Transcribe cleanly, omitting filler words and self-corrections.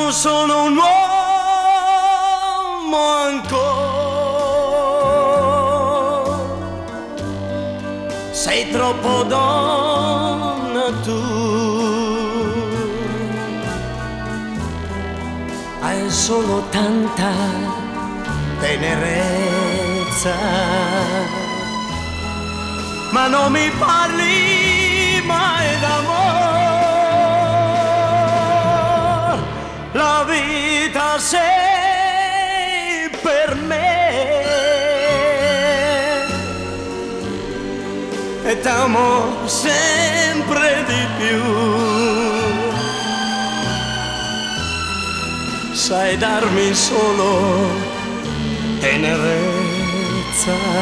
non sono un uomo ancora, sei troppo donna tu, hai solo tanta tenerezza, ma non mi parli mai d'amore, la vita sei per me e t'amo sempre di più, sai darmi solo tenerezza.